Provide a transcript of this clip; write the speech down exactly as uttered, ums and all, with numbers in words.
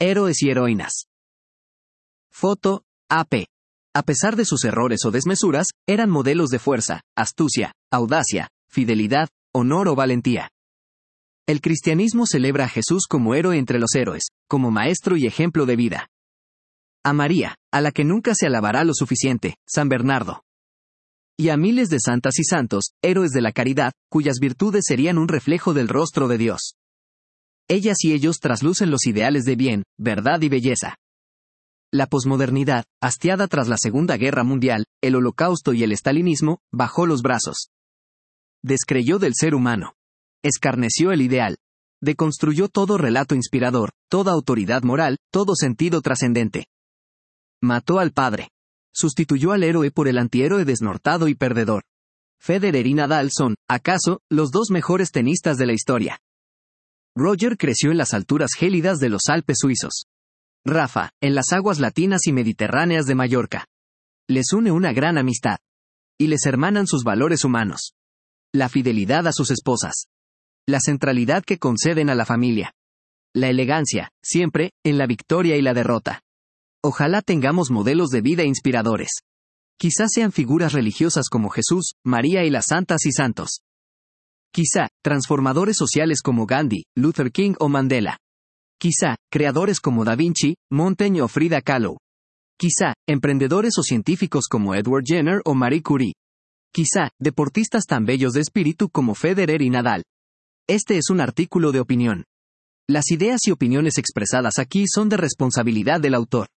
Héroes y heroínas. Foto, A P. A pesar de sus errores o desmesuras, eran modelos de fuerza, astucia, audacia, fidelidad, honor o valentía. El cristianismo celebra a Jesús como héroe entre los héroes, como maestro y ejemplo de vida. A María, a la que nunca se alabará lo suficiente, San Bernardo. Y a miles de santas y santos, héroes de la caridad, cuyas virtudes serían un reflejo del rostro de Dios. Ellas y ellos traslucen los ideales de bien, verdad y belleza. La posmodernidad, hastiada tras la Segunda Guerra Mundial, el Holocausto y el estalinismo, bajó los brazos. Descreyó del ser humano. Escarneció el ideal. Deconstruyó todo relato inspirador, toda autoridad moral, todo sentido trascendente. Mató al padre. Sustituyó al héroe por el antihéroe desnortado y perdedor. Federer y Nadal son, acaso, los dos mejores tenistas de la historia. Roger creció en las alturas gélidas de los Alpes suizos. Rafa, en las aguas latinas y mediterráneas de Mallorca. Les une una gran amistad. Y les hermanan sus valores humanos. La fidelidad a sus esposas. La centralidad que conceden a la familia. La elegancia, siempre, en la victoria y la derrota. Ojalá tengamos modelos de vida inspiradores. Quizá sean figuras religiosas como Jesús, María y las santas y santos. Quizá, transformadores sociales como Gandhi, Luther King o Mandela. Quizá, creadores como Da Vinci, Montaigne o Frida Kahlo. Quizá, emprendedores o científicos como Edward Jenner o Marie Curie. Quizá, deportistas tan bellos de espíritu como Federer y Nadal. Este es un artículo de opinión. Las ideas y opiniones expresadas aquí son de responsabilidad del autor.